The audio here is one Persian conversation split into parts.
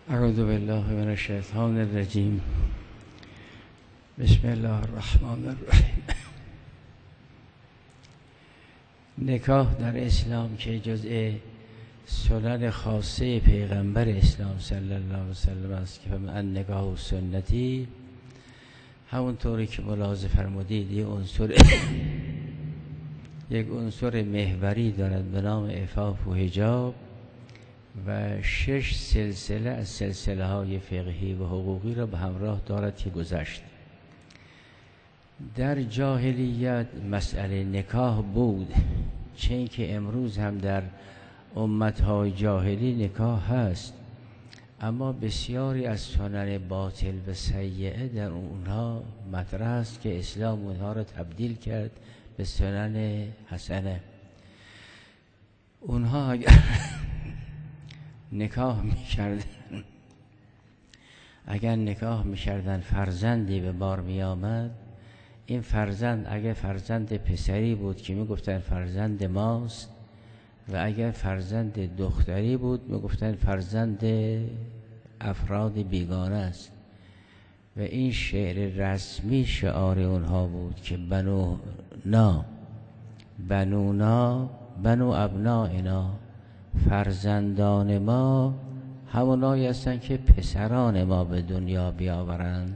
اعوذ بالله من الشیطان الرجیم. بسم الله الرحمن الرحیم. نکاح در اسلام که جزء سنن خاصه پیغمبر اسلام صلی الله علیه وسلم است که من نکاح و سنتی، همونطوری که ملاحظه فرمودید یک عنصر محوری دارد به نام عفاف و حجاب و 6 سلسله از سلسله های فقهی و حقوقی را به همراه دارد که گذشت. در جاهلیت مسئله نکاح بود، چه اینکه امروز هم در امتهای جاهلی نکاح هست، اما بسیاری از سنن باطل و سیئه در اونها مطرح است که اسلام اونها را تبدیل کرد به سنن حسنه. اونها اگر نکاح میکردن فرزندی به بار میآمد، این فرزند اگر فرزند پسری بود که میگفتن فرزند ماست و اگر فرزند دختری بود میگفتن فرزند افراد بیگانه است. و این شعر رسمی شعار اونها بود که بنونا بنو ابنائنا، فرزندان ما همونایی هستن که پسران ما به دنیا بیاورند.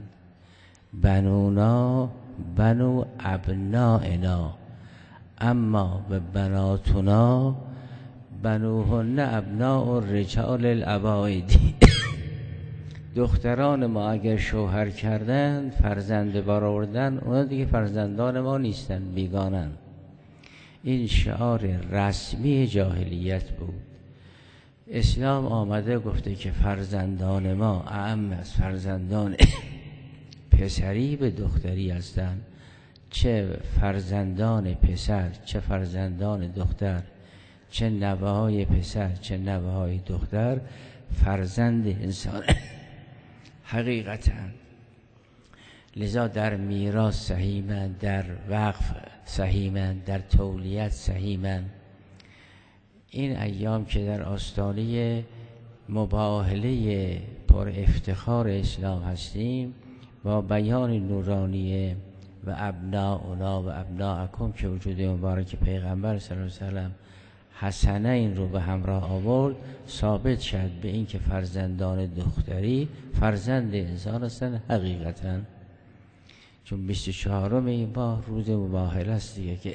بنونا بنو ابنائنا، اما به بناتنا بنوهن ابناء الرجال الابایدی. دختران ما اگر شوهر کردن، فرزند برآوردن، اونا دیگه فرزندان ما نیستن، بیگانن. این شعار رسمی جاهلیت بود. اسلام آمده گفته که فرزندان ما اعم از فرزندان پسری به دختری هستند، چه فرزندان پسر چه فرزندان دختر، چه نوه های پسر چه نوه های دختر فرزند انسان حقیقتا. لذا در میراث سهیمن، در وقف سهیمن، در تولیت سهیمن. این ایام که در آستانه مباهله پر افتخار اسلام هستیم، با بیان نورانیه و ابناؤنا و ابناءکم که وجود مبارک پیغمبر صلی الله علیه وسلم حسنه این رو به همراه آورد، ثابت شد به این که فرزندان دختری فرزند انسان هستند حقیقتا. چون 24 این ماه روز مباهله است دیگه، که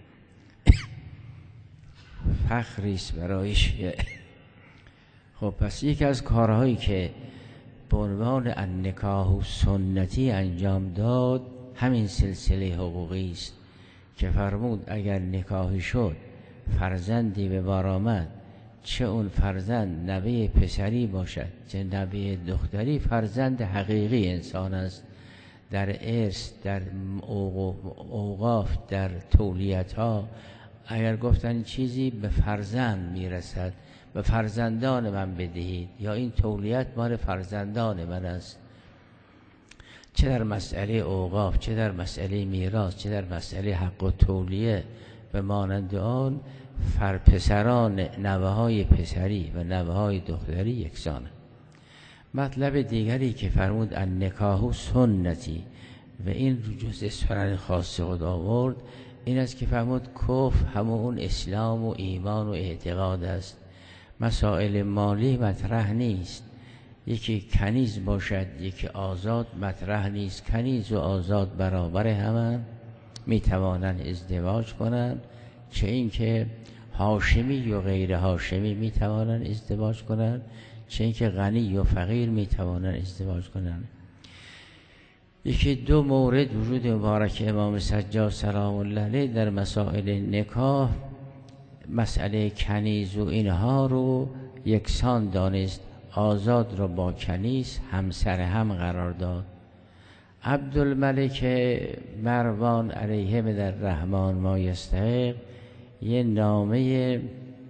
فخری است برایش. خب پس یکی از کارهایی که به عنوان النکاح سنتی انجام داد همین سلسله حقوقی است که فرمود اگر نکاحی شد، فرزندی به بار آمد، چه اون فرزند نوه پسری باشد چه نوه دختری، فرزند حقیقی انسان است. در ارث، در اوقاف، در تولیت ها اگر گفتن چیزی به فرزند میرسد، به فرزندان من بدهید، یا این تولیت مال فرزندان من است، چه در مسئله اوقاف، چه در مسئله میراث، چه در مسئله حق و تولیه، به مانند آن پسران نوه های پسری و نوه های دختری یکسانه. مطلب دیگری که فرمود النکاح سنتی و این جزء سنن خاص خود آورد، این است که فرمود کفر همون اسلام و ایمان و اعتقاد است. مسائل مالی مطرح نیست، یکی کنیز باشد یکی آزاد مطرح نیست. کنیز و آزاد برابر همن، میتوانند ازدواج کنند، چه اینکه هاشمی و غیر هاشمی میتوانند ازدواج کنند، چه اینکه غنی و فقیر میتوانند ازدواج کنند. یکی دو مورد وجود مبارک امام سجاد سلام الله علیه در مسائل نکاح، مسئله کنیز و اینها رو یکسان دانست، آزاد رو با کنیز همسر هم قرار داد. عبدالملک مروان علیه من الرحمن ما یستحق یه نامه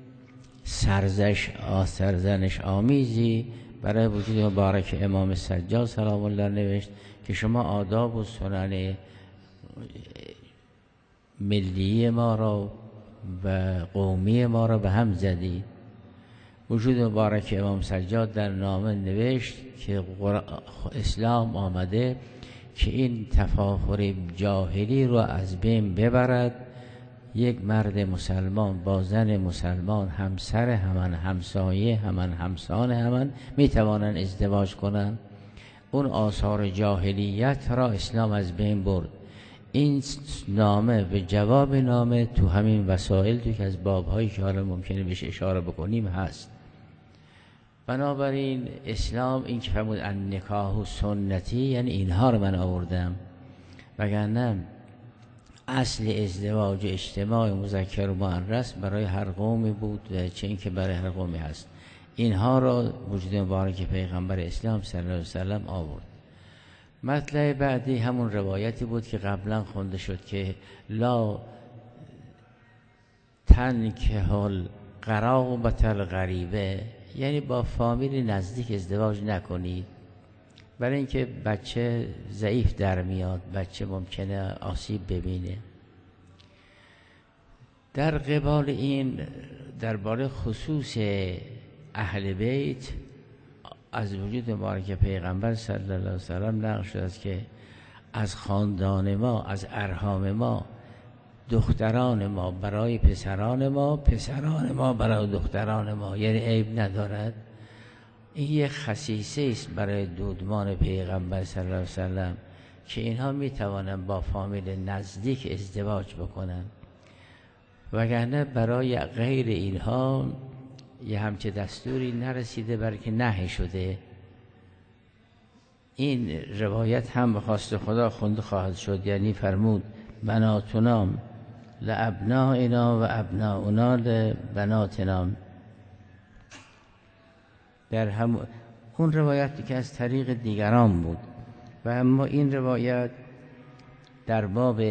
سرزنش آمیزی برای وجود مبارک امام سجاد سلام الله نوشت که شما آداب و سنن ملی ما را و قومی ما را به هم زدید. وجود مبارک امام سجاد در نامه نوشت که اسلام آمده که این تفاخر جاهلی رو از بین ببرد. یک مرد مسلمان با زن مسلمان همسر همان، همسایه همان، همسان همان میتوانند ازدواج کنند. اون آثار جاهلیت را اسلام از بین برد. این نامه به جواب نامه تو همین وسائل، تو که از بابهایی که حالا ممکنه بهش اشاره بکنیم هست. بنابراین اسلام این که فرمود النکاح سنتی، یعنی اینها رو من آوردم، وگرنه اصل ازدواج اجتماع مذکر و مؤنث برای هر قومی بود و چه این که برای هر قومی هست. اینها را وجود مبارک پیغمبر اسلام صلی الله علیه و سلم آورد. مطلب بعدی همون روایتی بود که قبلا خونده شد که لا تنکح القرابة الغریبه، یعنی با فامیل نزدیک ازدواج نکنید، برای اینکه بچه ضعیف در میاد، بچه ممکنه آسیب ببینه. در قبال این، درباره خصوص اهل بیت از وجود مبارک پیغمبر صلی الله علیه و سلم نقل شده است که از خاندان ما، از ارحام ما، دختران ما برای پسران ما، پسران ما برای دختران ما، یعنی عیب ندارد. این یک خصیصه است برای دودمان پیغمبر صلی الله علیه و سلم که اینها میتوانند با فامیل نزدیک ازدواج بکنند، وگرنه برای غیر اینها یه همچه دستوری نرسیده، بلکه نهی شده. این روایت هم به خواست خدا خونده خواهد شد، یعنی فرمود بناتنا لابنائنا و ابناؤنا لبناتنا. در هم اون روایتی که از طریق دیگران بود، و اما این روایت در باب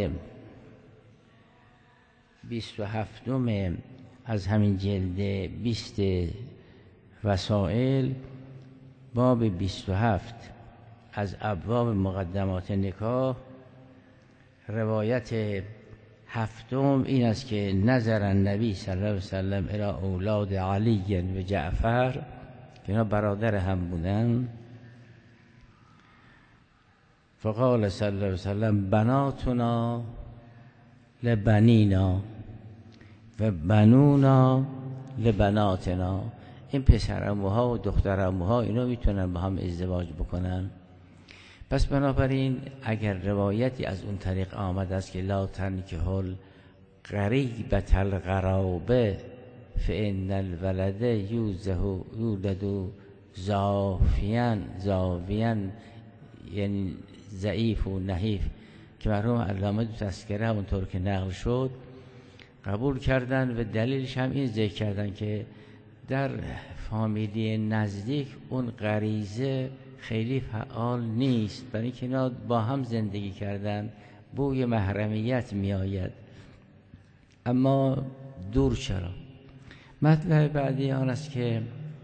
27 از همین جلد 20 وسائل، باب 27 از ابواب مقدمات نکاح، روایت 7 این است که نظر النبی صلی الله علیه و سلم الی اولاد علی و جعفر، که اینا برادر هم بودن، فقال صلی الله علیه و سلم بناتنا لبنینا و بنونا لبناتنا. این پسر عموها و دختر عموها اینا میتونن با هم ازدواج بکنن. پس بنابراین اگر روایتی از اون طریق آمد است که لا تنکح القریبة القرابة فإن الولد یولد زافیا، یعنی ضعیف و نحیف، که مرحوم علامه تذکره همونطور که نقل شد قبول کردن و دلیلش هم این ذکر کردن که در فامیلی نزدیک اون غریزه خیلی فعال نیست، برای اینکه اینا با هم زندگی کردن بوی محرمیت می آید، اما دور چرا. مطلب بعدی آن است که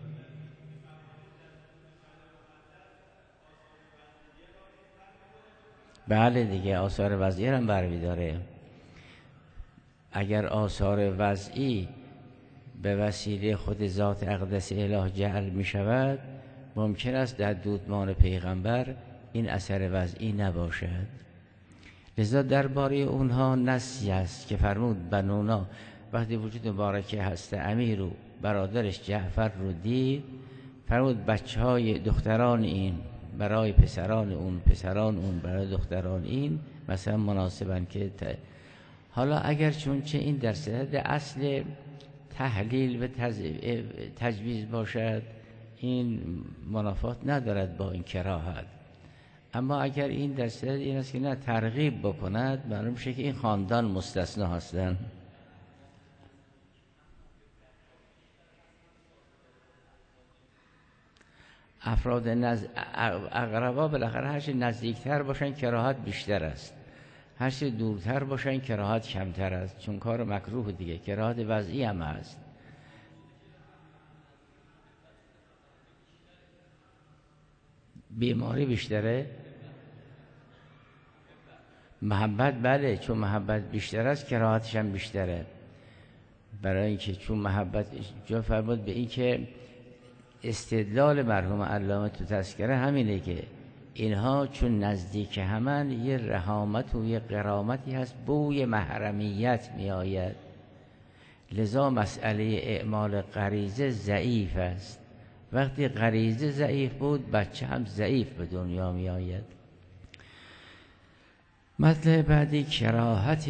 بله دیگه آثار وضعی هم برمی‌داره. اگر آثار وضعی به وسیله خود ذات اقدس اله جعل می شود، ممکن است در دودمان پیغمبر این اثر وضعی نباشد. لذا درباره اونها نصی است که فرمود بنونا، وقتی وجود مبارکه هست امیر و برادرش جعفر رو دید، فرمود بچه های دختران این برای پسران اون، پسران اون برای دختران این مثلا مناسبن که حالا اگر چون چه این در صدد اصل تحلیل و تجویز باشد، این منافات ندارد با این کراهت. اما اگر این در صدد این است که نه ترغیب بکند، معلوم میشه که این خاندان مستثنا هستند. افراد اقربا بالاخره هرچی نزدیکتر باشن کراهت بیشتر است، هرچی دورتر باشن کراهت کمتر است، چون کار مکروه دیگه، کراهت وضعی هم هست. بیماری بیشتره، محبت بله، چون محبت بیشتر است کراهتش هم بیشتره، برای اینکه چون محبت جا فرمود به این که استدلال مرحوم علامه تو تذکره همینه که اینها چون نزدیک همن یه رحامت و یه غرامتی هست، بوی محرمیت می آید، لذا مسئله اعمال غریزه ضعیف است. وقتی غریزه ضعیف بود بچه هم ضعیف به دنیا می آید. مطلب بعدی کراهت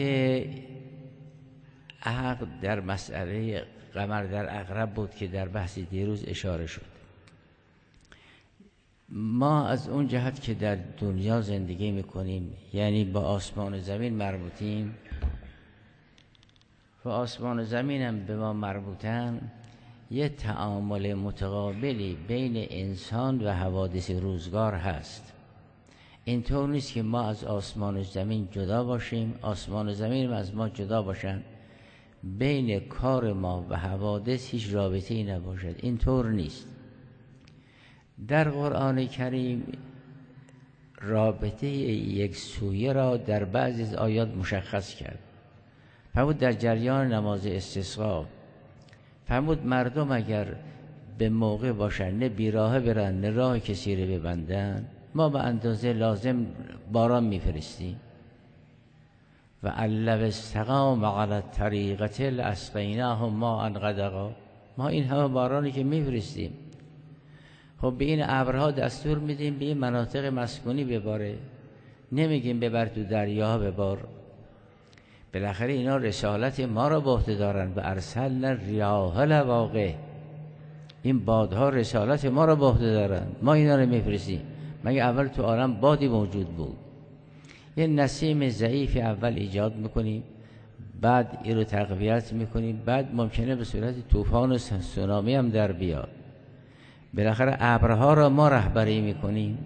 عقد در مسئله قمر در عقرب بود که در بحث دیروز اشاره شد. ما از اون جهت که در دنیا زندگی میکنیم، یعنی با آسمان و زمین مربوطیم و آسمان و زمین هم به ما مربوطن، یه تعامل متقابلی بین انسان و حوادث روزگار هست. اینطور نیست که ما از آسمان و زمین جدا باشیم، آسمان و زمین از ما جدا باشن، بین کار ما و حوادث هیچ رابطه‌ای نباشد. اینطور نیست. در قرآن کریم رابطه یک سویه را در بعضی از آیات مشخص کرد. فرمود در جریان نماز استسقا، فرمود مردم اگر به موقع باشن، نه بیراهه برن نه راه کسی رو ببندن، ما به اندازه لازم باران میفرستیم. و لو استقاموا علی الطریقة لاسقیناهم ماء غدقا. ما این همه بارانی که میفرستیم، خب به این ابرها دستور میدیم به این مناطق مسکونی بباره، نمیگیم ببر تو دریا ببار. بالاخره اینا رسالت ما را به عهده دارن. و ارسلنا الریاح لواقح، این بادها رسالت ما را به عهده دارن، ما اینا رو میفرستیم. مگه اول تو عالم بادی موجود بود؟ یه نسیم ضعیف اول ایجاد میکنیم، بعد این رو تقویت میکنیم، بعد ممکنه به صورت طوفان و سونامی هم در بیاد. بالاخره ابرها را ما رهبری میکنیم.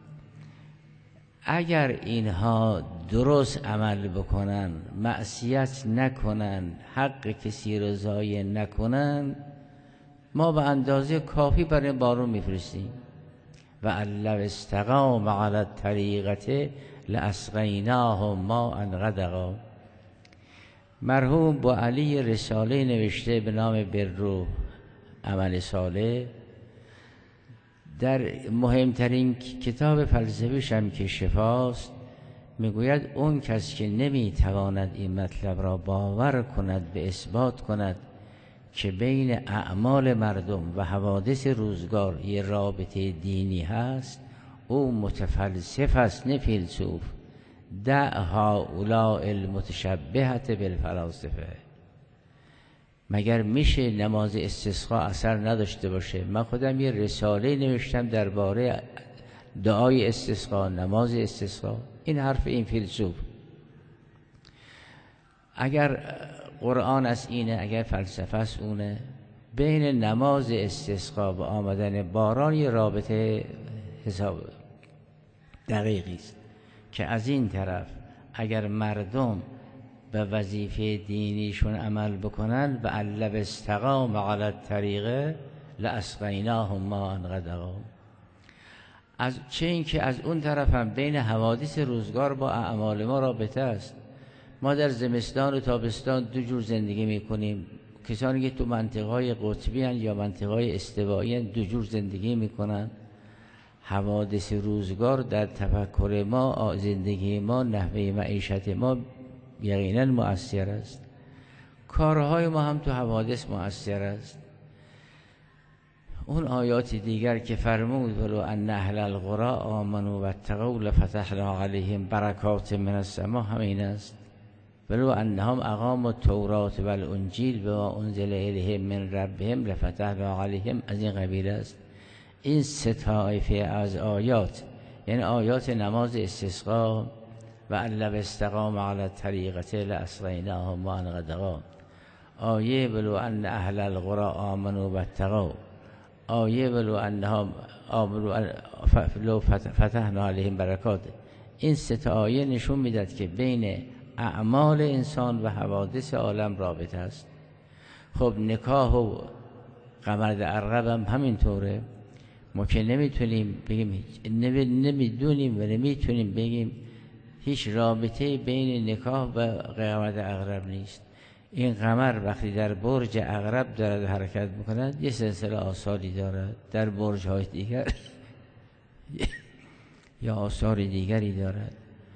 اگر اینها درست عمل بکنن، معصیت نکنن، حق کسی رو ضایع نکنن، ما به اندازه کافی برای بارون میفرستیم. و لو استقاموا علی الطریقة لاسقیناهم ماء غدقا. مرحوم با علی رساله نوشته به نام بر و عمل صالح. در مهمترین کتاب فلسفیش هم که شفاست، میگوید اون کس که نمیتواند این مطلب را باور کند، به اثبات کند که بین اعمال مردم و حوادث روزگار یه رابطه دینی هست، او متفلسف است نه فیلسوف. دع هؤلاء المتشبهة بالفلاسفه. مگر میشه نماز استسقا اثر نداشته باشه؟ من خودم یه رساله نوشتم درباره دعای استسقا، نماز استسقا. این حرف این فیلسوف. اگر قرآن از اینه، اگر فلسفه است اونه. بین نماز استسقا و آمدن باران یه رابطه حساب دقیقی است که از این طرف اگر مردم به وظیفه دینیشون عمل بکنن و لو استقاموا علی الطریقة لاسقیناهم ماء غدقا. از چه این که از اون طرف هم بین حوادث روزگار با اعمال ما رابطه است. ما در زمستان و تابستان دو جور زندگی میکنیم. کسانی که تو منطقه‌های قطبی هستند یا منطقه‌های استوایی هستند دو جور زندگی میکنن. حوادث روزگار در تفکر ما، زندگی ما، نحوه معیشت ما یقینا مؤثر است. کارهای ما هم تو حوادث مؤثر است. اون آیات دیگر که فرمود ولو ان اهل القری آمنوا واتقوا لفتحنا علیهم برکات من السماء، همین است. ولو انهم اقاموا التوراة والانجیل بما انزل الیهم من ربهم لفتحنا علیهم، از این قبیل است. این سه طایفه از آیات، یعنی آیات نماز استسقا و لو استقاموا علی الطریقة لاسقیناهم ماء غدقا، آیه ولو ان اهل القری آمنوا واتقوا، آیه ولو انهم آمنوا لو فتحنا علیهم برکات. این سه تا آیه نشون میداد که بین اعمال انسان و حوادث عالم رابطه است. خب نکاح و قمر در عقرب هم همینطوره. ما که نمیتونیم بگیم، نمیدونیم و نمیتونیم بگیم هیچ رابطه بین نکاح و قمر در عقرب نیست. این قمر وقتی در برج عقرب دارد حرکت میکند یه سلسله آثاری دارد، در برج های دیگر یا آثار دیگری دارد.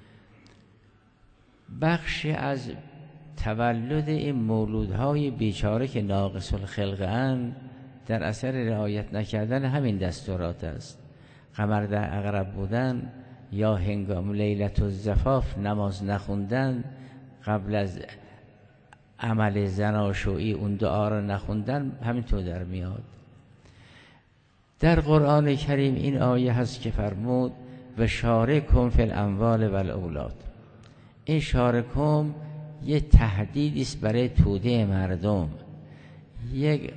بخشی از تولد این مولودهای بیچاره که ناقص الخلقه اند در اثر رعایت نکردن همین دستورات است. قمر در عقرب بودن یا هنگام لیلة الزفاف نماز نخوندن، قبل از عمل زناشویی اون دعا را نخوندن، همینطور در میاد. در قرآن کریم این آیه هست که فرمود و شارکهم فی الاموال و الاولاد. این شارکهم یه تهدیدی است برای توده مردم، یک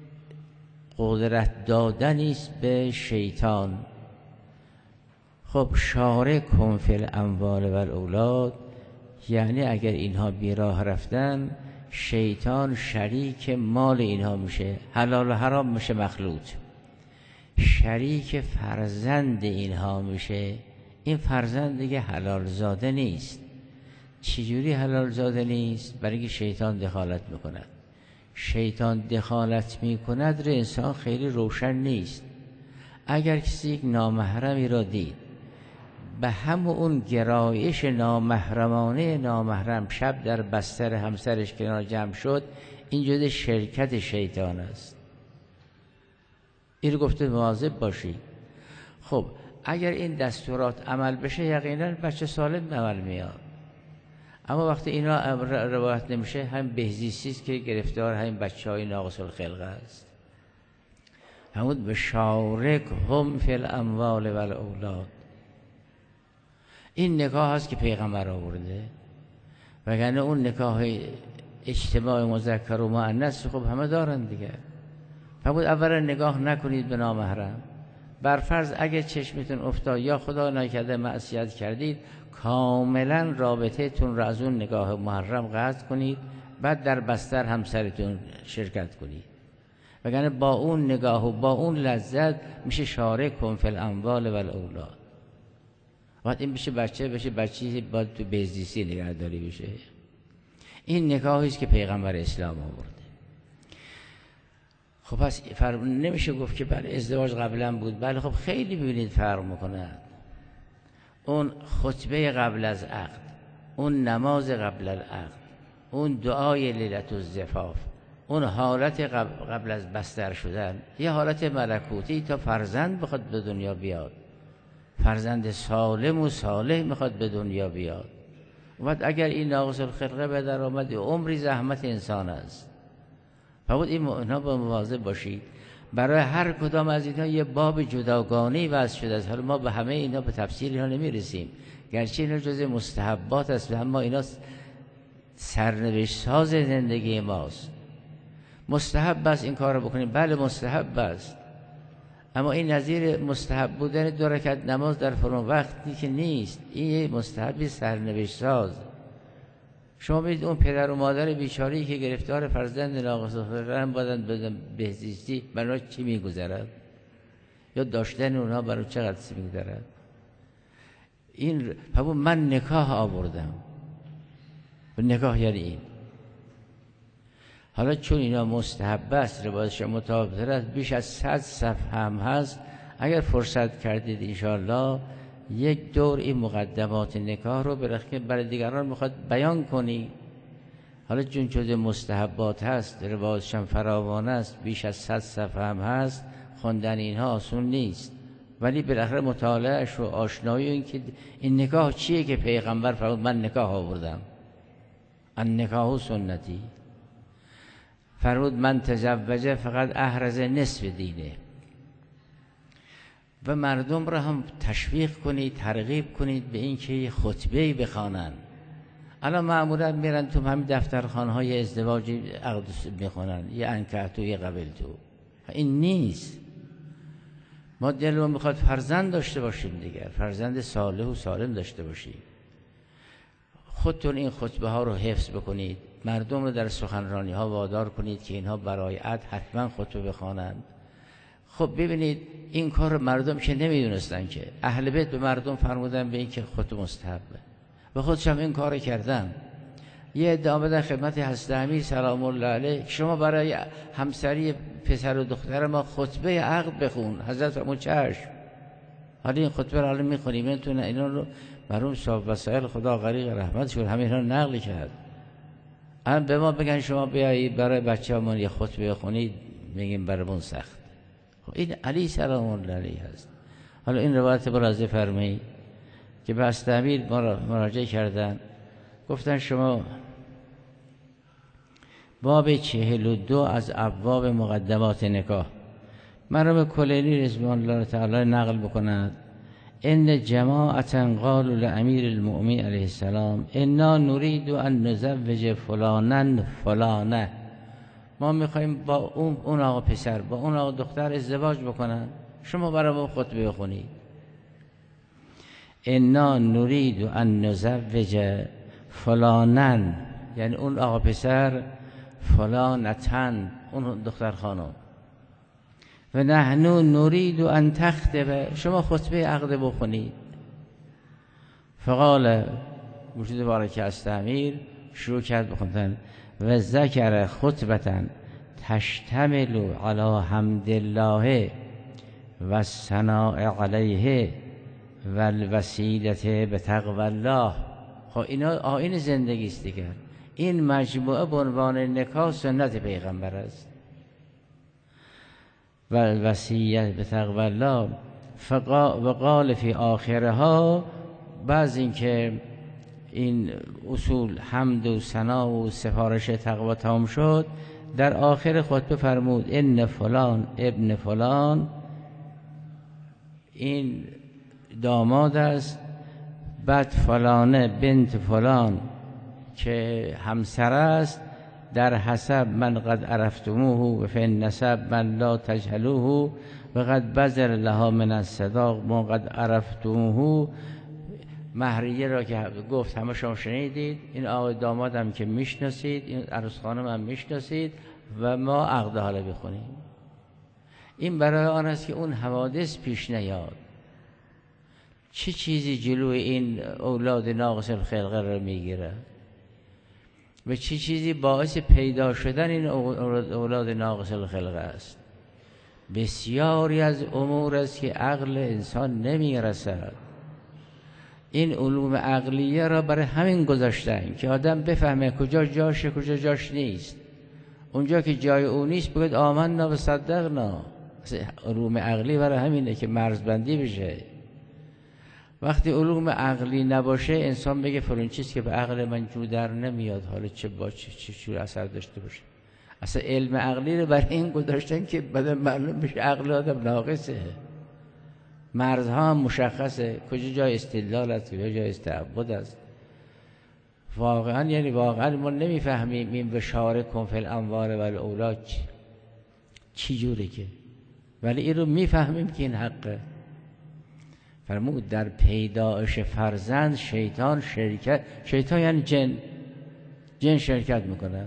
قدرت دادنی است به شیطان. خب شارکهم فی الاموال و الاولاد یعنی اگر اینها بیراه رفتن شیطان شریک مال اینها میشه، حلال و حرام میشه مخلوط، شریک فرزند اینها میشه. این فرزند دیگه حلال زاده نیست. چجوری حلال زاده نیست؟ برای اینکه شیطان دخالت میکند. شیطان دخالت میکند رو انسان خیلی روشن نیست. اگر کسی یک نامحرمی را دید به همون اون گرایش نامحرمانه نامحرم شب در بستر همسرش کنار جمع شد، این جزء شرکت شیطان است. این رو گفته مواظب باشی. خب اگر این دستورات عمل بشه یقینا بچه سالم عمل میاد. اما وقتی اینا روایت نمیشه هم بهزیستی است که گرفتار همین بچهای ناقص الخلقه است. همون بشارکهم فی الاموال و الاولاد. این نکاح هست که پیغمبر آورده، وگرنه اون نکاح اجتماع مذکر و مؤنث خب همه دارن دیگه. فرمود اولا نگاه نکنید به نامحرم. بر فرض اگه چشمتون افتاد یا خدا نکرده معصیت کردید، کاملا رابطه تون را از اون نگاه محرم قطع کنید، بعد در بستر همسرتون شرکت کنید. وگرنه با اون نگاه و با اون لذت میشه شارکهم فی الاموال و الاولاد. وقت این بشه بچه باید تو بزدیسی نگهداری بشه. این نکاحی است که پیغمبر اسلام آورده. خب پس نمیشه گفت که بله ازدواج قبلا بود. بله خب خیلی ببینید فرق میکنه. اون خطبه قبل از عقد، اون نماز قبل العقد، اون دعای لیلة الزفاف، اون حالت قبل از بستر شدن، یه حالت ملکوتی تا فرزند بخواد به دنیا بیاد، فرزند سالم و صالح میخواد به دنیا بیاد. و اگر این ناقص الخلقه به در آمد عمری زحمت انسان است. فبود اینها با مواظب باشید. برای هر کدام از اینها یه باب جداگانه‌ای وضع شده است. حالا ما به همه اینها به تفصیل اینها نمیرسیم، گرچه اینا جزء مستحبات است، اما اینا سرنوشت ساز زندگی ماست. مستحب است این کار رو بکنیم، بله مستحب است، اما این نظیر مستحب بودن 2 رکعت نماز در فلان وقتی که نیست. این یه مستحبی سرنوشت ساز. شما ببینید اون پدر و مادر بیچاره‌ای که گرفتار فرزند ناقص الخلقه بودن بدن بهزیستی، برای چی میگذرد؟ یا داشتن اونها برای چقدر میگذرد؟ این همون من نکاح آوردم. و نکاح یعنی این. حالا چون اینا مستحب است، روایتش متواتر است، بیش از 100 صفحه هم هست. اگر فرصت کردید انشاءالله یک دور این مقدمات نکاح رو برای دیگران میخواد بیان کنی. حالا چون جزء مستحبات هست، روایتش هم فراوان است، بیش از 100 صفحه هم هست، خوندن اینها آسون نیست، ولی بالاخره مطالعهش و آشنایی این که این نکاح چیه که پیغمبر فرمود من نکاح آوردم، النکاح سنتی. فرمود من تزوجه فقط احرز نصف دینه. و مردم را هم تشویق کنید، ترغیب کنید به این که خطبه‌ای بخوانند. الان معمولا میرن تو همین دفترخانه‌های ازدواجی عقد میخونن، یه انکحتو یه قبلتو. این نیست. ما دلمون میخواد فرزند داشته باشیم دیگر، فرزند صالح و سالم داشته باشیم. خودتون این خطبه ها رو حفظ بکنید، مردم رو در سخنرانی ها وادار کنید که اینها برای عقد حتما خطبه بخوانند. خب ببینید این کار مردم که نمیدونستن، که اهل بیت به مردم فرمودن به این که خطبه مستحبه و خودشم این کار کردن. یه ادعا بدن خدمت حضرت امیر سلام الله علیه شما برای همسری پسر و دختر ما خطبه عقد بخون. حضرت فرمود چشم. حالا این خطبه رو حالا میخونیم میتونه اینا رو مرحوم صاحب وسائل خدا غریق رحمت شد همین رو نقل کرد. الان به ما بگن شما بیایید برای بچه‌مون یه خطبه بخونید، میگیم برامون سخت. خب این علی سلام الله علیه هست. حالا این روایت برازه فرمایید که به حضرت امیر مراجعه کردن، گفتن شما باب 42 از ابواب مقدمات نکاح مرحوم کلینی رضوان الله تعالی نقل بکنند ان جماعتا قالوا لامیر المؤمنین علیه السلام انا نريد ان نزوج فلانا فلانه، ما میخوایم با اون آقا پسر با اون آقا دختر ازدواج بکنن، شما برای خطبه بخونید. انا نريد ان نزوج فلانا یعنی اون آقا پسر، فلانتن اون دختر خانم، و نحن نريد ان تخطب شما خطبه عقد بخونید. فقال وجود بارکه است امیر شروع کرد بخوندن و ذکر خطبتن تشتمل علی حمد الله و الثناء علیه و الوسیله بتقوی الله. خب اینا آیین زندگی است دیگر. این مجموعه به عنوان نکاح سنت پیغمبر است. و الوصیت بتقوی الله و قال فی آخرها، بعض این که این اصول حمد و ثنا و سفارش تقوی تمام شد، در آخر خطبه فرمود ان فلان ابن فلان این داماد است، بعد فلانه بنت فلان که همسر است، در حسب من قد عرفتموه و فی النسب من لا تجهلوه و قد بذل لها من الصداق ما قد عرفتموه. مهریه را که گفت همه شما شنیدید، این آقای داماد هم که میشناسید، این عروس خانم هم میشناسید و ما عقد حالا بخونیم. این برای آن است که اون حوادث پیش نیاد. چه چیزی جلوی این اولاد ناقص الخلقه را میگیره و چه چیزی باعث پیدا شدن این اولاد ناقص الخلقه است؟ بسیاری از امور است که عقل انسان نمیرسد. این علوم عقلیه را برای همین گذاشتن که آدم بفهمه کجا جاشه کجا جاش نیست. اونجا که جای او نیست بگید آمنا و صدقنا. علوم عقلی برای همینه که مرزبندی بشه. وقتی علوم عقلی نباشه انسان بگه فلان چیز که به عقل من جو در نمیاد، حالا چه با چه اثر داشته باشه. اصلا علم عقلی رو برای این گذاشتن که بعد معلوم بشه عقل آدم ناقصه. مرزها هم مشخصه، کجا جای استدلال است کجا جای استعبد است. واقعا یعنی واقعا ما نمیفهمیم این بشارکم فی الاموال و الاولاد چی جوری که، ولی این رو میفهمیم که این حقه. فرمود در پیدایش فرزند شیطان یعنی جن شرکت میکنه.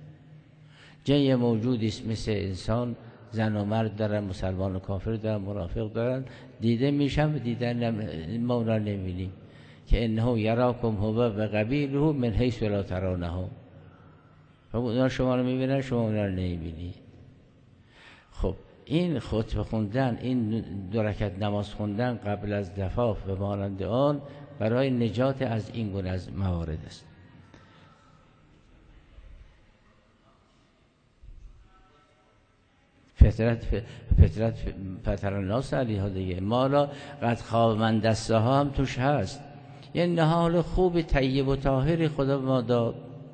جن یه موجودی است مثل انسان، زن و مرد دارن، مسلمان و کافر دارن، منافق دارن، دیده میشن و دیدن ما اونا نمیبینیم که انه یراکم هو و قبیله من حیث لا ترونه. اونا شما رو میبینن شما اونا رو نمیبینید. خب این خطبه خوندن، این دو رکعت نماز خوندن قبل از دفاف و مانند آن برای نجات از این گونه از موارد است. فطرت فطر الناس علیها دیگه. مالا قد خواب من دسته ها هم توش هست. یه نهال خوب طیب و طاهری خدا ما داد.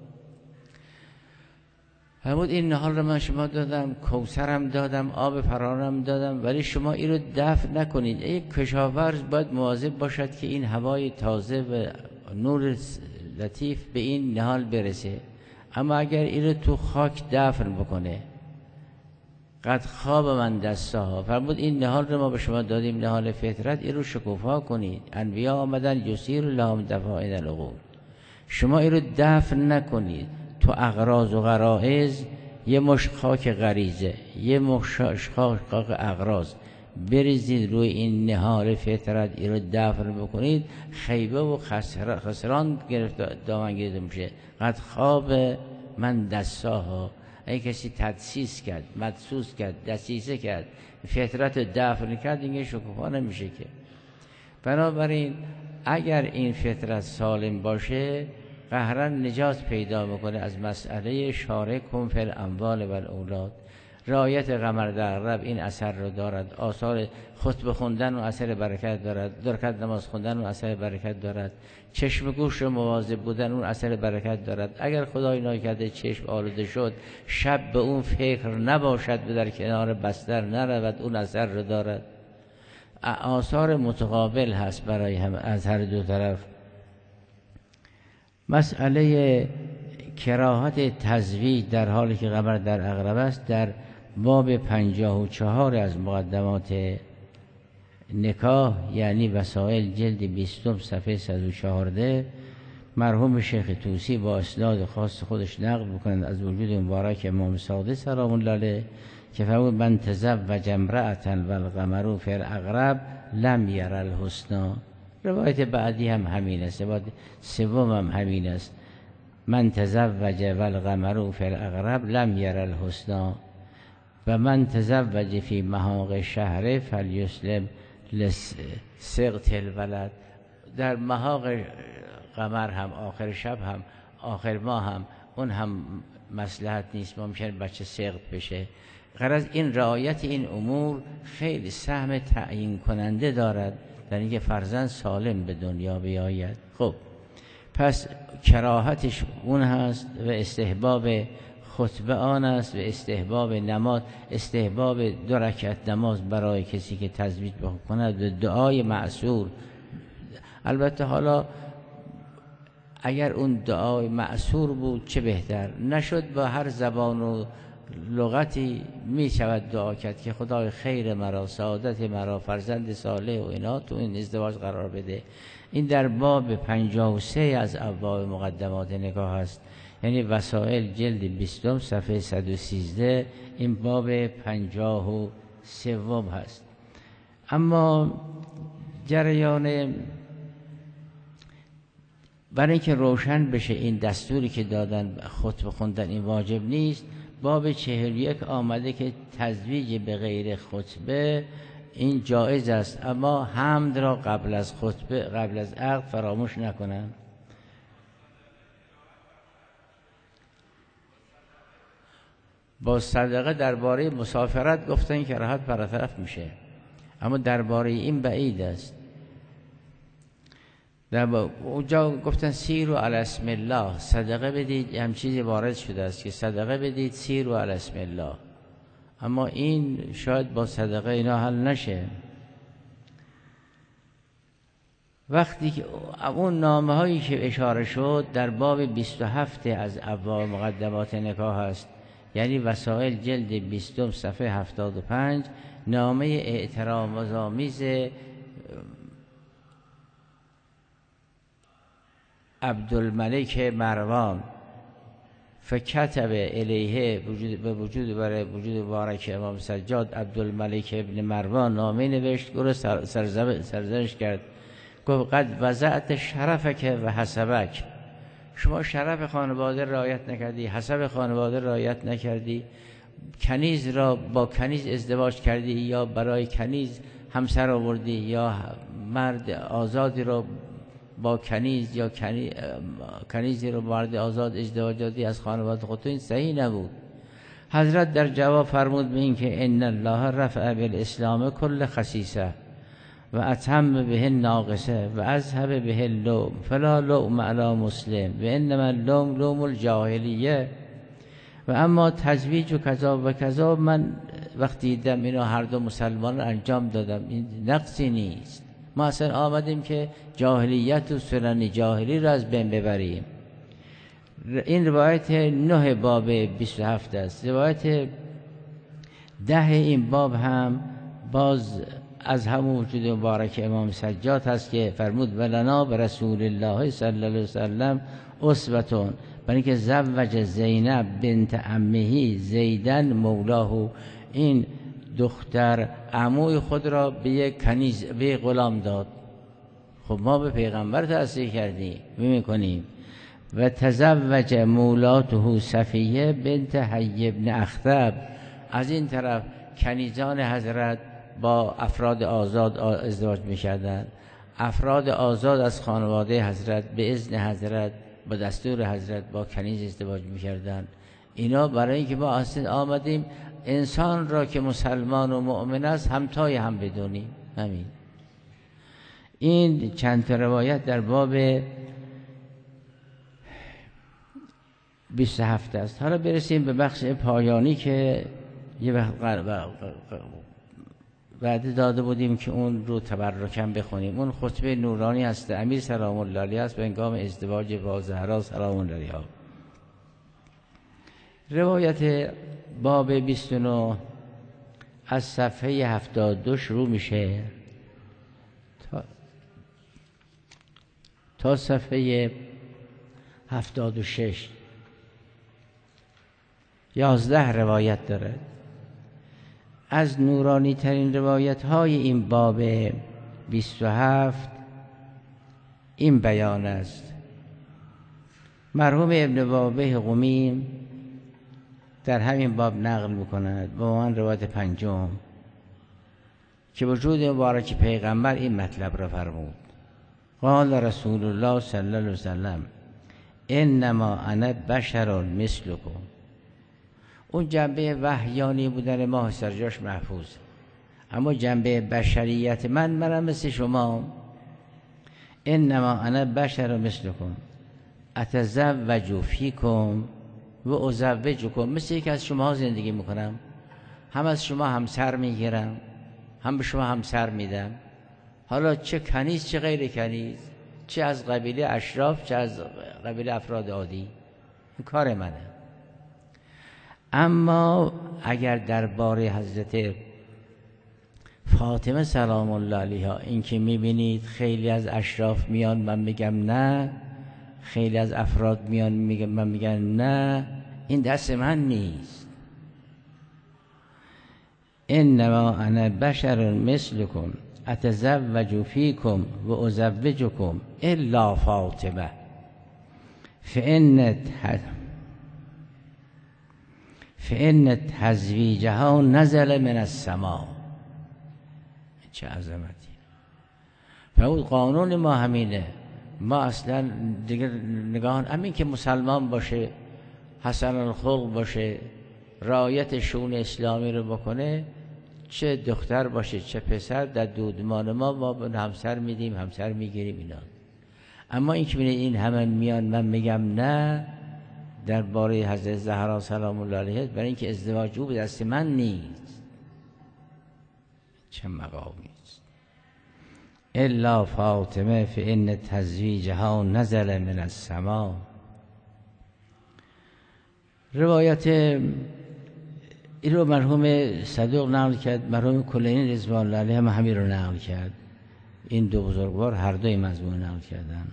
همون این نهال رو من شما دادم، کوثرم دادم، آب فرارم دادم، ولی شما این رو دفع نکنید. یک کشاورز باید مواظب باشد که این هوای تازه و نور لطیف به این نهال برسه. اما اگر این رو تو خاک دفن بکنه، قد خواب من دسته ها، فرمود این نهال رو ما به شما دادیم، نهال فطرت، این رو شکوفا کنید. انبیا آمدن یسیر لهم دفائن العقول، شما این رو دفن نکنید. تو اغراض و غرائز یه مشت خاک غریزه، یه مشت خاک اغراض بریزید روی این نهال فطرت این رو دفن بکنید، خیبه و خسران دامن گرفته میشه. قد خواب من دساها، اگه کسی تدسیس کرد، مدسوس کرد، دسیسه کرد، فطرت رو دفن کرد، اینگه شکوفا نمیشه که. بنابراین اگر این فطرت سالم باشه قهرا نجات پیدا میکنه از مسئله شارکهم فی الاموال و الاولاد. رعایت قمر در عقرب این اثر رو دارد، آثار خطبه خوندن و اثر برکت دارد، درکت نماز خوندن و اثر برکت دارد، چشم گوش رو مواظب بودن اون اثر برکت دارد. اگر خدای ناکرده چشم آلوده شد، شب به اون فکر نباشد، به در کنار بستر نرود، اون اثر رو دارد. آثار متقابل هست برای هم از هر دو طرف. مسئله کراهت تزویج در حالی که قمر در عقرب است در باب 54 از مقدمات نکاح، یعنی وسائل جلد 20 صفحه 114، مرحوم شیخ طوسی با اسناد خاص خودش نقل می‌کنند از وجود مبارک امام صادق سلام الله علیه که فرمود من تزوج امرأة والقمر فی العقرب لم یر الحسنا. روایت بعدی هم همین است، روایت سوم هم همین است، من تزوج والقمر فی العقرب لم یر الحسنا و من تزوج فی محاق شهر فلیسلم لسقط الولد. در محاق قمر هم، آخر شب هم، آخر ماه هم، اون هم مصلحت نیست، ممکن بچه سقط بشه. غرض این رعایت این امور خیلی سهم تعیین کننده دارد در اینکه فرزند سالم به دنیا بیاید. خب پس کراهتش اون هست و استحباب خطبه آن است و استحباب نماز، استحباب 2 رکعت نماز برای کسی که تزویج بکند و دعای معصور. البته حالا اگر اون دعای معصور بود چه بهتر، نشد با هر زبان و لغتی می شود دعا کرد که خدای خیر مرا، سعادت مرا، فرزند صالح و اینا تو این ازدواج قرار بده. این در باب 53 از ابواب مقدمات نکاح است، یعنی وسائل جلد 20 صفحه 113، این باب 53 هست. اما جریان برای اینکه روشن بشه این دستوری که دادن خطبه خوندن این واجب نیست، باب 41 آمده که تزویج به غیر خطبه این جایز است، اما حمد را قبل از خطبه، قبل از عقد فراموش نکنند. با صدقه درباره مسافرت گفتن که راحت برطرف میشه، اما درباره این بعید است. در اونجا گفتن سیروا علی اسم الله، صدقه بدید، هم چیزی وارد شده است که صدقه بدید سیروا علی اسم الله، اما این شاید با صدقه اینا حل نشه. وقتی که اون نامه هایی که اشاره شد در باب 27 از ابواب مقدمات نکاح است، یعنی وسائل جلد 20 صفحه 75، نامه اعتراض‌آمیز عبدالملک مروان فکتب الیه به وجود برای وجود مبارک امام سجاد، عبدالملک ابن مروان نامه نوشت، گروه سرزنش کرد، گفت قد وضعت شرفک و حسبک، شما شرف خانواده رعایت نکردی، حسب خانواده رعایت نکردی، کنیز را با کنیز ازدواج کردی یا برای کنیز همسر آوردی، یا مرد آزادی را با کنیز یا کنیزی رو مرد آزاد ازدواج دادی از خانواده خود، این صحیح نبود. حضرت در جواب فرمود به این که ان الله رفع بالاسلام کل خصیصه و اتم به ناقصه و اذهب به اللوم فلا لوم علی مسلم و انما اللوم لوم الجاهلیه. و اما تزویج و کذا و کذا، من وقتی دیدم اینا هر دو مسلمان انجام دادم، این نقصی نیست. ما اصلا آمدیم که جاهلیت و سنن جاهلی را از بین ببریم. این روایت 9 باب 27 است. روایت 10 این باب هم باز از همون وجود مبارک امام سجاد هست که فرمود ولنا به رسول الله صلی الله علیه وسلم اسوتون، برای اینکه زوج زینب بنت عمه زیدن مولاه، این دختر عموی خود را به یک کنیز، به یک غلام داد. خب ما به پیغمبر تأثیر کردیم میکنیم. و تزوج مولاته صفیه بنت حی بن اخطب، از این طرف کنیزان حضرت با افراد آزاد ازدواج میکردند. افراد آزاد از خانواده حضرت به اذن حضرت با دستور حضرت با کنیز ازدواج میکردند. اینا برای اینکه ما اصلا آمدیم انسان را که مسلمان و مؤمن است همتای هم بدونیم. همین. این چند تا روایت در باب 27 است. حالا برسیم به بخش پایانی که یه وعده داده بودیم که اون رو تبرکم بخونیم. اون خطبه نورانی هست امیر سلام الله علیه است به هنگام ازدواج با زهرا سلام الله علیها. روایت باب 29 از صفحه 72 شروع میشه تا صفحه 76. 11 روایت داره. از نورانی ترین روایت های این باب 27 این بیان است. مرحوم ابن بابه قمی در همین باب نقل میکند با من روایت پنجم که وجود مبارک پیغمبر این مطلب را فرمود. قال رسول الله صلی الله علیه وسلم انما انا بشر مثلکم. اون جنبه وحیانی بودن ما سرجاش محفوظ، اما جنبه بشریت منم مثل شما. انما انا بشر مثلکم اتزوج فیکم و ازوجکم. مثل یک از شما زندگی میکنم، هم از شما همسر میگیرم، هم به شما همسر میدم. حالا چه کنیز چه غیر کنیز، چه از قبیله اشراف چه از قبیله افراد عادی، این کار منه. اما اگر درباره حضرت فاطمه سلام الله علیها این که میبینید خیلی از اشراف میان من میگم نه، خیلی از افراد میان من میگن نه، این دست من نیست. انما انا بشر مثلکم اتزوج فیکم و ازوجکم الا فاطمه فإن تزویجها نزل من السماء. چه عظمتی. فرمود قانون ما همینه. ما اصلا دیگه نگاه همین که مسلمان باشه، حسن الخلق باشه، رعایت شؤون اسلامی رو بکنه، چه دختر باشه چه پسر، در دودمان ما همسر میدیم، همسر میگیریم اینا. اما این که بینید این همه میان من میگم نه درباره حضرت زهرا سلام الله علیها، برای اینکه ازدواج او به دست من نیست. چه مقامی است. الا فاطمه فإن تزویجها نزل من السماء. روایت این رو مرحوم صدوق نقل کرد، مرحوم کلینی رضوان الله علیه هم همین رو نقل کرد. این دو بزرگوار هر دوی مضمون نقل کردن.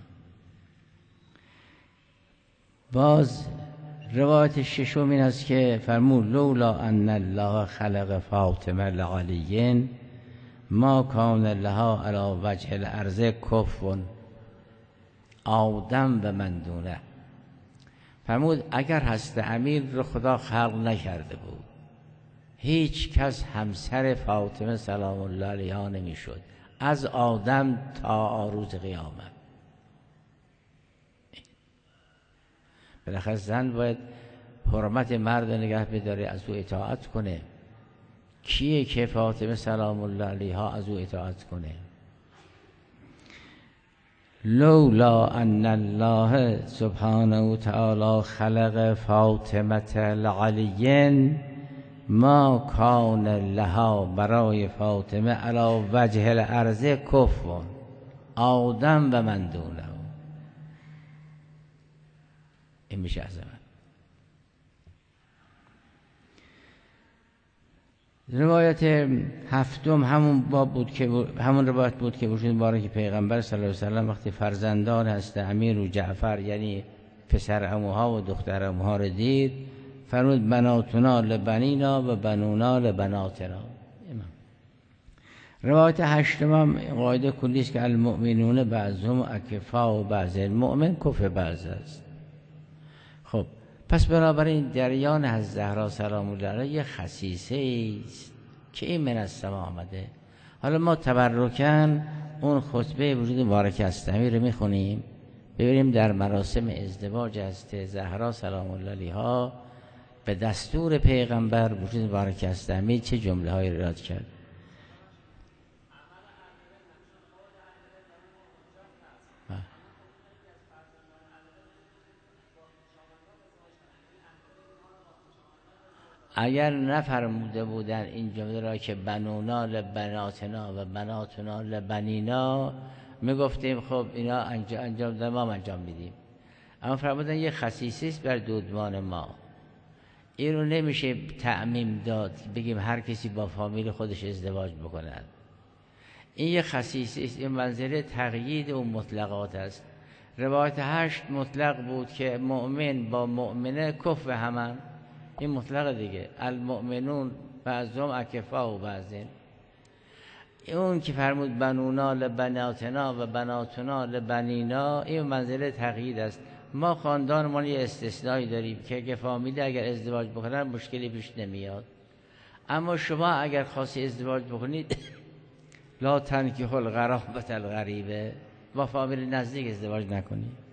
باز روایت ششم این است که فرمود لولا ان الله خلق فاطمه لعلی ما کان لها علی وجه الارض کفو آدم و من دونه. فرمود اگر هست امیر رو خدا خلق نکرده بود، هیچ کس همسر فاطمه سلام الله علیها نمیشد، از آدم تا روز قیامت. بالاخره زن باید حرمت مرد نگه بداره، از او اطاعت کنه. کیه که فاطمه سلام الله علیها از او اطاعت کنه؟ لولا ان الله سبحانه و تعالی خلق فاطمه لعلی ما کان لها، برای فاطمه علی وجه الارض کفو آدم و من دونه. این میشه عظمت. روایت هفتم همون باب بود که همون روایت بود که وجود مبارک پیغمبر صلی الله علیه و سلم وقتی فرزندان هست امیر و جعفر یعنی پسر عموها و دختر عموها رو دید، فرمود بناتنا لبنینا و بنونا لبناتنا. روایت هشتم هم قاعده کلی است که المؤمنون بعضهم اکفاء بعض، المؤمن کف بعض است. خب پس بنابراین جریان از زهرا سلام الله علیها یه خصیصه است که این من السما آمده. حالا ما تبرکن اون خطبه وجود مبارک استمی رو میخونیم، ببینیم در مراسم ازدواج از زهرا سلام الله علیها به دستور پیغمبر وجود مبارک استمی چه جمله هایی را رد کرد. اگر نفرموده بودن این جمله را که بنونا لبناتنا و بناتنا لبنینا، میگفتیم خب اینا انجام دادن، ما انجام میدیم. اما فرمودن یه خصیصی است بر دودمان ما، این رو نمیشه تعمیم داد بگیم هر کسی با فامیل خودش ازدواج بکند. این یه خصیصی است، این منزله تقیید و مطلقات است. روایت 8 مطلق بود که مؤمن با مؤمنه کف همن، این مطلق دیگه. المؤمنون بعضهم اکفاء بعضین. اون که فرمود بنونا لبناتنا و بناتنا لبنینا، این منزله تقیید است. ما خاندانمون یه استثنایی داریم که فامیل اگر ازدواج بکنن مشکلی پیش نمیاد، اما شما اگر خاصی ازدواج بکنید لا تنکحوا الغرابة الغریبه، با فامیل نزدیک ازدواج نکنید.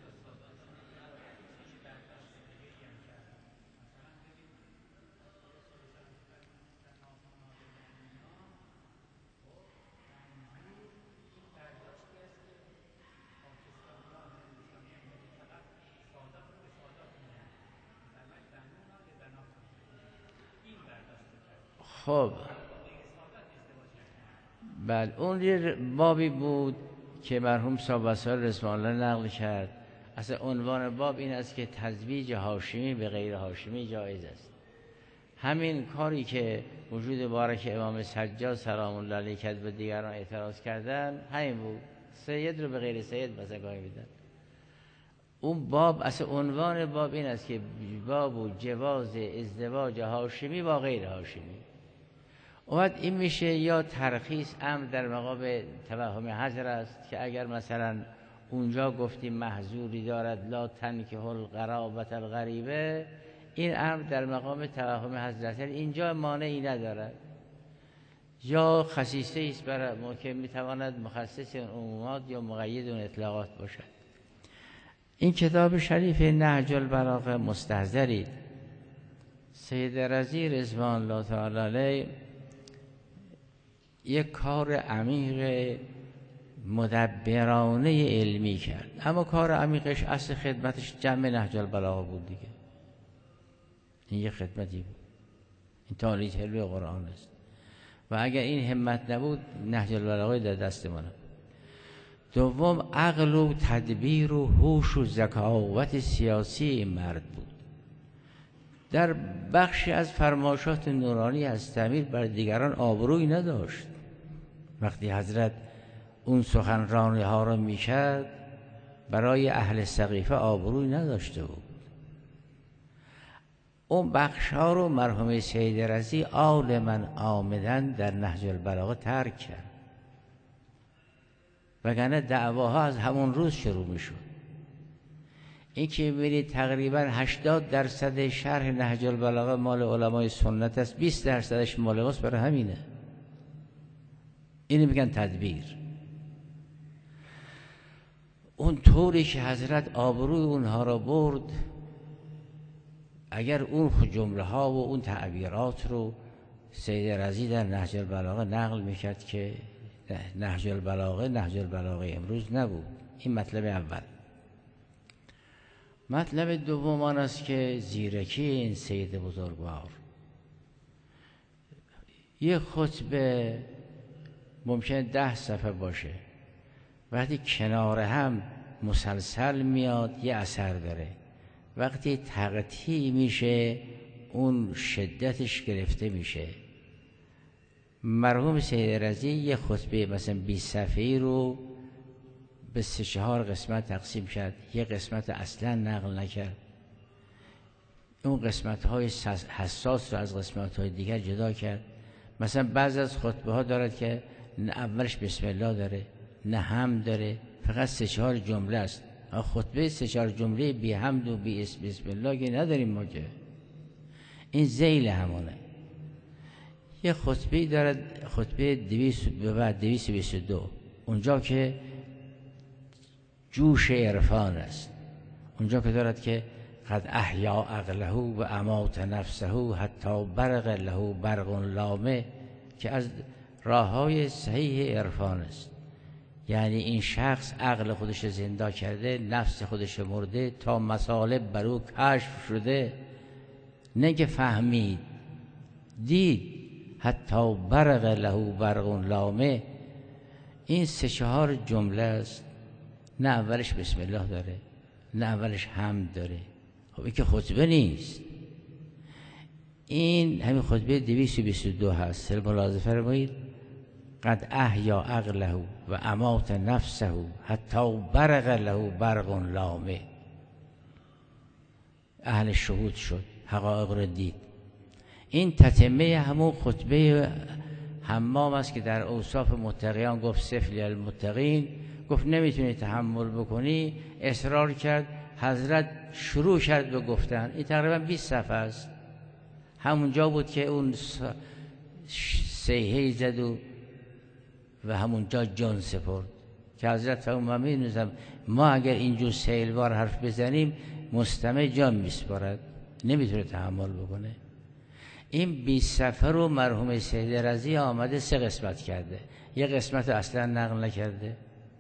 خب بله، اون یه بابی بود که مرحوم صاحب وسائل رضوان الله نقل کرد. اصلا عنوان باب این است که تزویج هاشمی به غیر هاشمی جایز است. همین کاری که وجود مبارک امام سجاد سلام الله علیه کرد و دیگران اعتراض کردن همین بود، سید رو به غیر سید مثلا گاهی میدن. اون باب اصلا عنوان باب این است که باب و جواز ازدواج هاشمی با غیر هاشمی. اومد این میشه یا ترخیص امر در مقام توهم حظر است که اگر مثلا اونجا گفتیم محظوری دارد لا تنکحوا الغرابة الغریبه، این امر در مقام توهم حظر است، اینجا مانعی ندارد. یا خصیصه است برای ما که میتواند مخصص اون عمومات یا مقید اون اطلاقات باشد. این کتاب شریف نهج البلاغه مستحضرید. سید رضی رضوان الله تعالی علیه یک کار عمیق مدبرانه علمی کرد، اما کار عمیقش اصل خدمتش جمع نهج البلاغه بود دیگه. این یه خدمتی بود، این تالیف علمی قرآن است و اگر این همت نبود نهج البلاغه در دست ما نبود. دوم عقل و تدبیر و هوش و ذکاوت سیاسی این مرد بود. در بخشی از فرمایشات نورانی استمیر بر دیگران آبرویی نداشت. وقتی حضرت اون سخنرانی ها رو میکرد برای اهل سقیفه آبرویی نداشته بود. اون بخش ها رو مرحوم سید رضی عالما عامدن در نهج البلاغه ترک کرد، وگرنه دعواها از همون روز شروع میشد. این که میبینید تقریبا 80% شرح نهج البلاغه مال علمای سنت است، 20%ش مال ماست. برای همینه اینو میگن تدبیر. اون طوری که حضرت آبروی اونها را برد، اگر اون جمله ها و اون تعبیرات رو سید رضی در نهج البلاغه نقل میکرد که نهج البلاغه امروز نبود. این مطلب اول. مطلب دوم آن است که زیرکی این سید بزرگوار، یه خطبه ممکنه 10 صفحه باشه، وقتی کنار هم مسلسل میاد یه اثر داره، وقتی تقطیع میشه اون شدتش گرفته میشه. مرحوم سید رضی یه خطبه مثلا 20 صفحه‌ای رو به 3-4 قسمت تقسیم کرد، یه قسمت اصلا نقل نکرد، اون قسمت‌های حساس رو از قسمت‌های دیگر جدا کرد. مثلا بعض از خطبه ها دارد که نه اولش بسم الله داره نه حمد داره، فقط 3-4 جمله است. خطبه 3-4 جمله بی حمد و بی بسم الله که نداریم ما که. این ذیل همونه. یه خطبه دارد، خطبه 222، اونجا که جوش عرفان است، اونجا که دارد که قد احیا عقله و امات نفسه حتی برق له برق لامه، که از راههای صحیح عرفان است. یعنی این شخص عقل خودش زنده کرده، نفس خودش مرده تا مطالب بر او کشف شده، نه که فهمید، دید. حتی برق له برق لامه، این 3-4 جمله است. نه اولش بسم الله داره نه اولش حمد داره. خب این که خطبه نیست. این همین خطبه 222 هست. ملاحظه فرمایید قد احیا عقله و امات نفسه حتی برق له برق لامه. اهل شهود شد، حقایق رو دید. این تتمه همون خطبه حمام است که در اوصاف متقیان گفت صف للمتقین، گفت نمیتونی تحمل بکنی، اصرار کرد، حضرت شروع کرد به گفتن. این تقریبا 20 صفحه است. همونجا بود که اون صیحه زد و همونجا جان سپرد که حضرت فرمودند ما اگر اینجور سیلوار حرف بزنیم مستمع جان میسپارد، نمیتونه تحمل بکنه. این 20 صفحه رو مرحوم سید رضی آمده 3 قسمت کرده. یک قسمت رو اصلا نقل نکرده،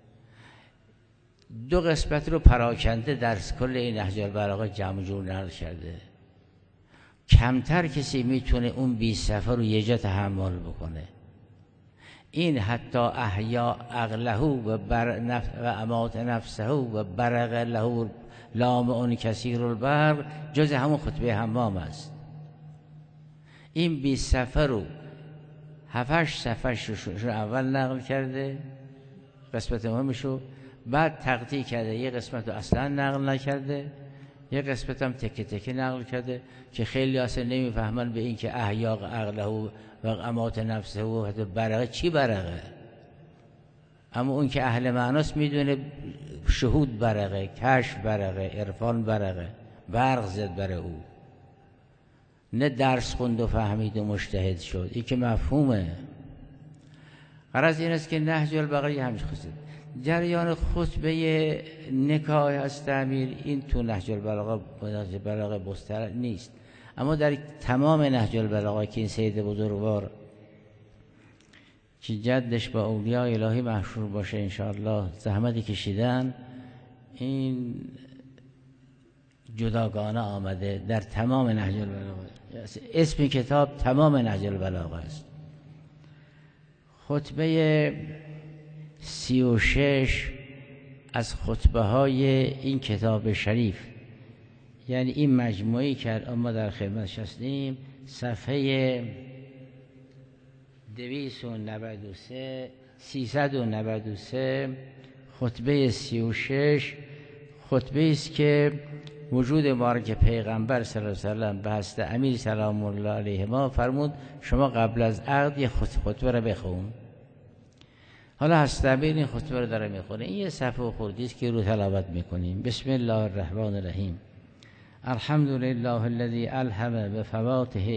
2 قسمت رو پراکنده در کل این نهج البلاغه جمع جور نقل کرده. کمتر کسی میتونه اون 20 صفحه رو یه جا تحمل بکنه. این حتی احیا عقله و امات نفسه و برق له لامع کثیر البرق جز همون خطبه حمام است. این 20 صفحه رو 7-8 صفحه رو اول نقل کرده، قسمت مهمشو، بعد تقطیع کرده، یه قسمت رو اصلا نقل نکرده، یه قسمت هم تکه تکه نقل کرده که خیلی اصلا نمیفهمن به این که احیا عقله و امات نفسه و برقه چی برقه. اما اون که اهل معناست میدونه شهود برقه، کشف برقه، عرفان برقه، برق زد بر او، نه درس خوند و فهمید و مجتهد شد. این که مفهومه. غرض این است که نهج البلاغه همش خواست. جریان خطبه نکاح از تعمیر این تو نهج البلاغه مستقل نیست، اما در تمام نهج البلاغه که این سید بزرگوار که جدش با اولیاء الهی محشور باشه انشاءالله زحمتی کشیدن، این جداگانه آمده در تمام نهج البلاغه. اسم کتاب تمام نهج البلاغه است. خطبه 36 از خطبه های این کتاب شریف، یعنی این مجموعی که ما در خدمتش هستیم، صفحه 393 خطبه 36 خطبه است که وجود مبارک پیغمبر صلی الله علیه و سلم به هست امیر سلام الله علیه ما فرمود شما قبل از عقد یه خطبه را بخون. حالا هست امیر این خطبه را داره میخونه. این یه صفحه خردی است که رو تلاوت میکنیم. بسم الله الرحمن الرحیم. الحمد لله الذي الهم بفواته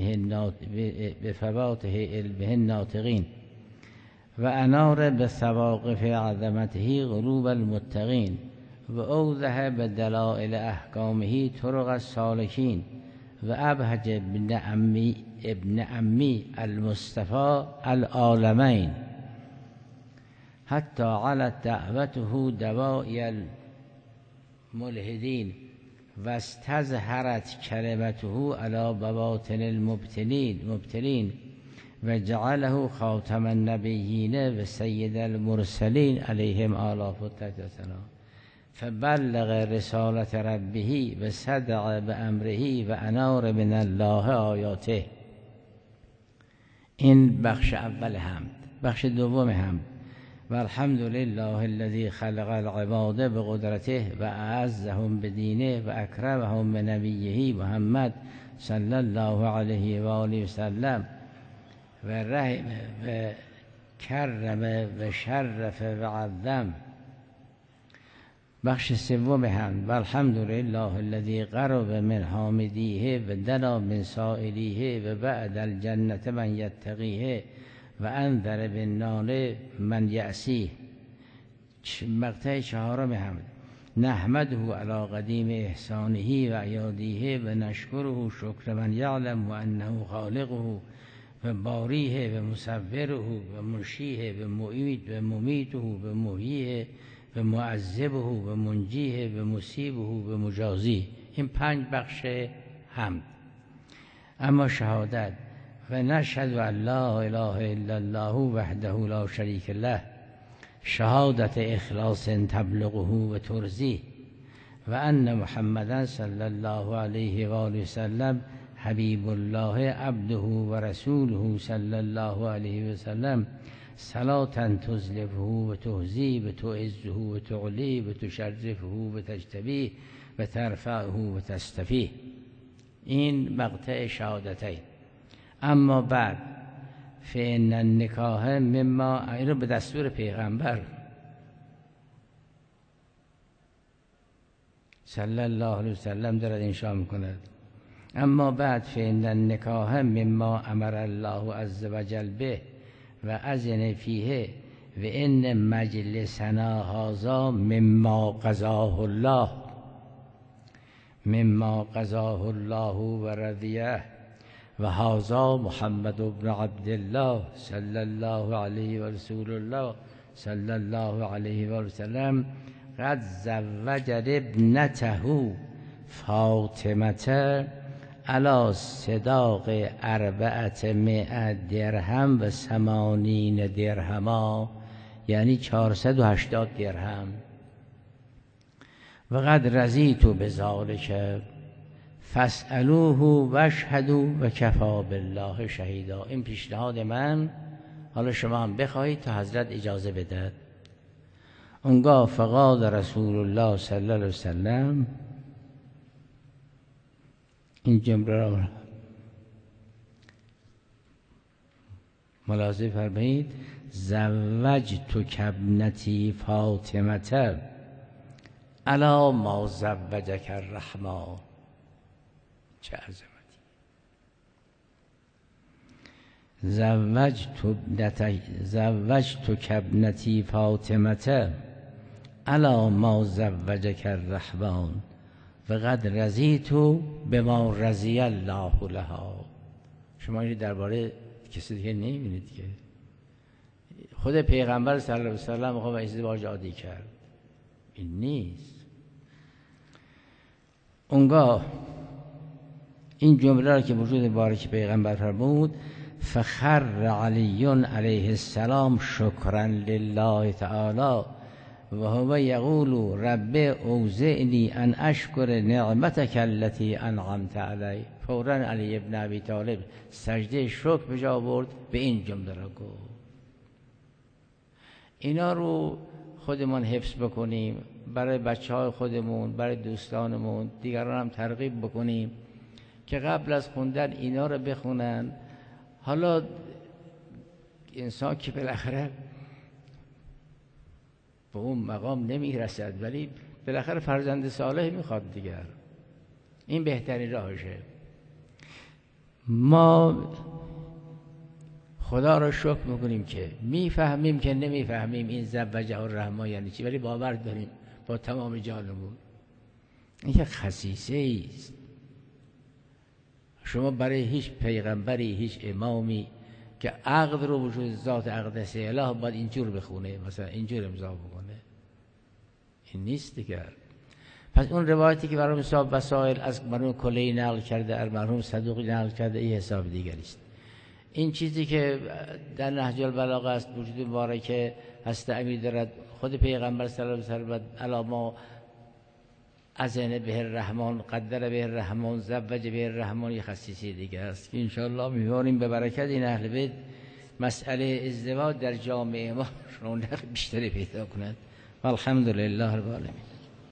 علمه الناطقین و انار بثواقف عظمته قلوب المتقین و اوضح بدلائل احکامه طرق السالکین و ابهج ابن عمی المصطفى العالمین حتی علت دعوته دوائی الملحدین و استظهرت کلمته علی بواطن المبتلین و جعله خاتم النبیین و سید المرسلین علیهم آلاف التسلیم فبلغ رسالت ربه و صدع بامره و انار من الله آیاته. این بخش اول حمد. بخش دوم حمد. و الحمد لله الذي خلق العباد بقدرته و اعزهم بدینه و اکرمهم بنبیه محمد صلی الله علیه و آله و سلم و کرم و شرف و عظم. بخش سوم حمد: والحمدلله الذی قرب من حامدیه و دنا من سائلیه و بعد الجنة من یتقیه و انذر بالنار من یعصیه. مقطع چهارم حمد: نحمده علی قدیم احسانه و عیادیه و نشکره شکر من یعلم و انه خالقه و باریه و مصوره و منشیه و معید و ممیته و محییه و معذبه و منجیه و مصیبه و مجازیه. این 5 بخش حمد. اما شهادت: و نشهد ان لا اله الا الله وحده لا شریک له شهادت اخلاص تبلغه و ترضیه و ان محمدا صلی الله علیه و آله و سلم حبیب الله عبده و رسوله صلی الله علیه و سلم صلاة تزلفه و تهزی و تعزه و تعلی و تشرفه و تجتبیه و ترفعه و تستفیه. این مقطع شهادتین. اما بعد فإن النکاح مما، این رو به دستور پیغمبر صلی الله علیه و سلم دارد انشاء میکند. اما بعد فإن النکاح مما امر الله عز وجل به و اذن فیه و ان مجلسنا هذا مما قضاه الله و رضیه و هذا محمد بن عبدالله صلی الله علیه و رسول الله صلی الله علیه و سلم قد زوج ابنته فاطمه علی صداق 400 درهم و 80 درهما، یعنی 480 درهم. و قد رضیت بذلک فاسألوه واشهدوا و کفی بالله شهیدا. این پیشنهاد من، حالا شما هم بخواهید تا حضرت اجازه بدهد. اونگاه فقال رسول الله صلی الله علیه وسلم، این جمله را ملاحظه فرمایید: زوجتک ابنتی فاطمه علی ما زوجک الرحمن. چه عظمتی! زوجتک ابنتی فاطمه علی ما زوجک الرحمن و قد رضیت بما رضی الله لها. شما این درباره کسی دیگه نمی‌بینید که خود پیغمبر صلی الله علیه و سلم خود ازدواج عادی کرد. این نیست. اونگاه این جمله را که وجود مبارک پیغمبر فرمود: فخر علی علیه السلام شکرا لله تعالی و هو یقول رب اوزعنی ان اشکر نعمتک التي انعمت علی. فوراً علی ابن ابی طالب سجده شکر به جا آورد، به این جمله را گفت. اینا رو خودمون حفظ بکنیم، برای بچه‌های خودمون، برای دوستانمون، دیگران هم ترغیب بکنیم که قبل از خوندن اینا رو بخونن. حالا انسان که بالاخره به اون مقام نمیرسد، ولی بالاخره فرزند صالح میخواد دیگر. این بهترین راهشه. ما خدا را شکر میکنیم که میفهمیم که نمیفهمیم این زوجه الرحمن یعنی چی، ولی باور داریم با تمام جانمون. این که خصیصه است. شما برای هیچ پیغمبری، هیچ امامی که عقد رو وجود ذات اقدس اله باید اینجور بخونه، مثلا اینجور امضا بکنه، این نیست دیگر. پس اون روایتی که برای حساب وسائل از مرحوم کلی نقل کرده، از مرحوم صدوقی نقل کرده، این حساب دیگری است. این چیزی که در نهج البلاغه است، وجود مبارک هست امیر دارد، خود پیغمبر صلی الله علیه و سلم علاما اذن به الرحمن، قدر به الرحمن، زوج به الرحمن، یه خصیصی دیگه است که انشاءالله می‌بینیم به برکت این اهل بیت مسئله ازدواج در جامعه ما رونق بیشتری پیدا کند. والحمدلله رب العالمین.